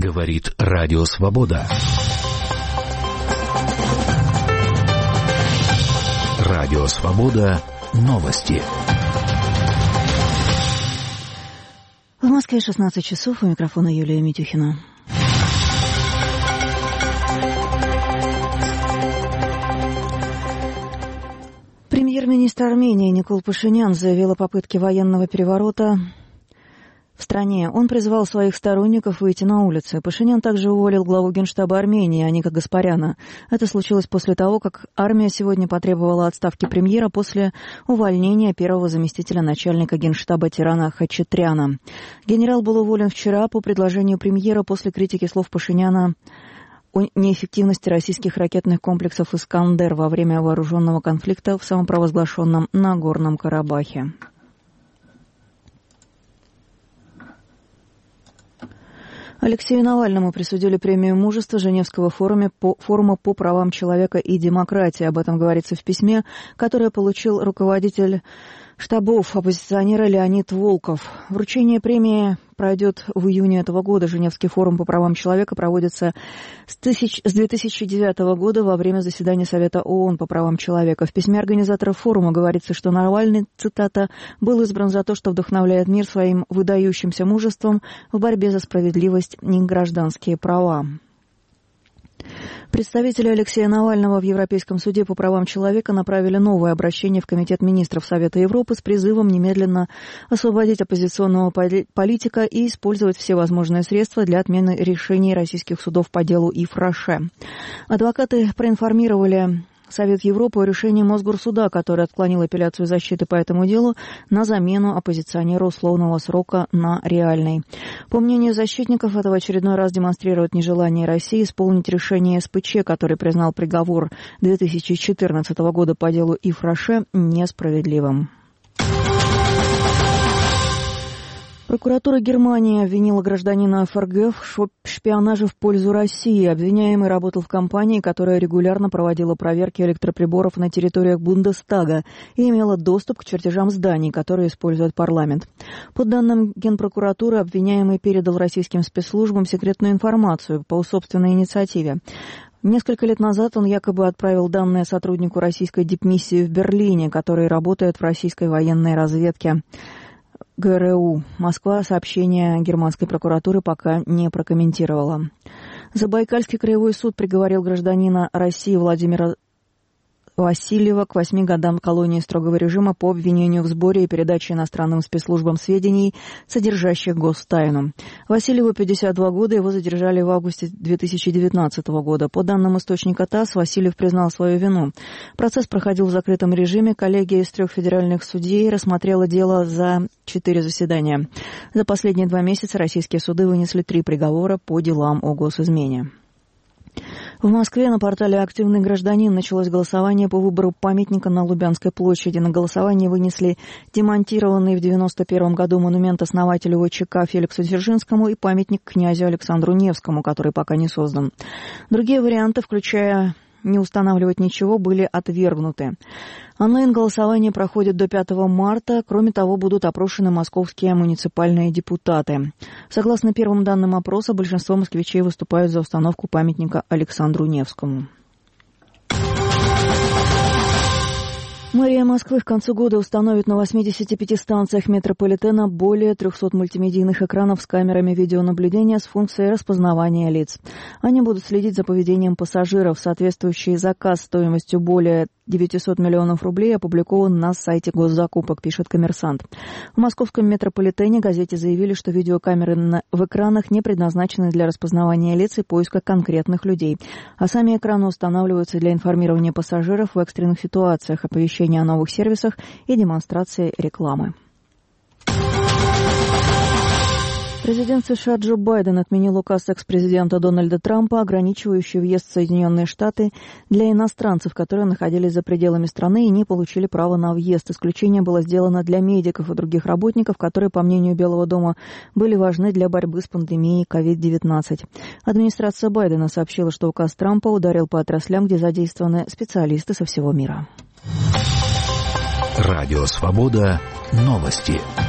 Говорит Радио Свобода. Радио Свобода. Новости. В Москве 16 часов. У микрофона Юлия Митюхина. Премьер-министр Армении Никол Пашинян заявил о попытке военного переворота в стране. Он призвал своих сторонников выйти на улицы. Пашинян также уволил главу Генштаба Армении, Аника Гаспаряна. Это случилось после того, как армия сегодня потребовала отставки премьера после увольнения первого заместителя начальника Генштаба Тирана Хачатряна. Генерал был уволен вчера по предложению премьера после критики слов Пашиняна о неэффективности российских ракетных комплексов «Искандер» во время вооруженного конфликта в самопровозглашенном Нагорном Карабахе. Алексею Навальному присудили премию мужества Женевского форума по правам человека и демократии. Об этом говорится в письме, которое получил руководитель штабов оппозиционера Леонид Волков. Вручение премии пройдет в июне этого года. Женевский форум по правам человека проводится с 2009 года во время заседания Совета ООН по правам человека. В письме организаторов форума говорится, что Навальный, цитата, был избран за то, что вдохновляет мир своим выдающимся мужеством в борьбе за справедливость и гражданские права. Представители Алексея Навального в Европейском суде по правам человека направили новое обращение в Комитет министров Совета Европы с призывом немедленно освободить оппозиционного политика и использовать все возможные средства для отмены решений российских судов по делу Ив Роше. Адвокаты проинформировали Совет Европы о решении Мосгорсуда, который отклонил апелляцию защиты по этому делу на замену оппозиционеру условного срока на реальный. По мнению защитников, это в очередной раз демонстрирует нежелание России исполнить решение СПЧ, который признал приговор 2014 года по делу Ив Роше несправедливым. Прокуратура Германии обвинила гражданина ФРГ в шпионаже в пользу России. Обвиняемый работал в компании, которая регулярно проводила проверки электроприборов на территориях Бундестага и имела доступ к чертежам зданий, которые использует парламент. По данным Генпрокуратуры, обвиняемый передал российским спецслужбам секретную информацию по собственной инициативе. Несколько лет назад он якобы отправил данные сотруднику российской дипмиссии в Берлине, который работает в российской военной разведке. ГРУ. Москва сообщение германской прокуратуры пока не прокомментировала. Забайкальский краевой суд приговорил гражданина России Владимира Васильева к 8 годам колонии строгого режима по обвинению в сборе и передаче иностранным спецслужбам сведений, содержащих гостайну. Васильеву 52 года, его задержали в августе 2019 года. По данным источника ТАСС, Васильев признал свою вину. Процесс проходил в закрытом режиме. Коллегия из 3 федеральных судей рассмотрела дело за 4 заседания. За последние 2 месяца российские суды вынесли 3 приговора по делам о госизмене. В Москве на портале «Активный гражданин» началось голосование по выбору памятника на Лубянской площади. На голосование вынесли демонтированный в 1991 году монумент основателю ВЧК Феликсу Дзержинскому и памятник князю Александру Невскому, который пока не создан. Другие варианты, включая не устанавливать ничего, были отвергнуты. Онлайн-голосование проходит до 5 марта. Кроме того, будут опрошены московские муниципальные депутаты. Согласно первым данным опроса, большинство москвичей выступают за установку памятника Александру Невскому. Мэрия Москвы к концу года установит на 85 станциях метрополитена более 300 мультимедийных экранов с камерами видеонаблюдения с функцией распознавания лиц. Они будут следить за поведением пассажиров. Соответствующий заказ стоимостью более 900 миллионов рублей опубликован на сайте госзакупок, пишет «Коммерсант». В московском метрополитене газете заявили, что видеокамеры в экранах не предназначены для распознавания лиц и поиска конкретных людей, а сами экраны устанавливаются для информирования пассажиров в экстренных ситуациях, оповещения о новых сервисах и демонстрации рекламы. Президент США Джо Байден отменил указ экс-президента Дональда Трампа, ограничивающий въезд в Соединенные Штаты для иностранцев, которые находились за пределами страны и не получили права на въезд. Исключение было сделано для медиков и других работников, которые, по мнению Белого дома, были важны для борьбы с пандемией COVID-19. Администрация Байдена сообщила, что указ Трампа ударил по отраслям, где задействованы специалисты со всего мира. Радио Свобода. Новости.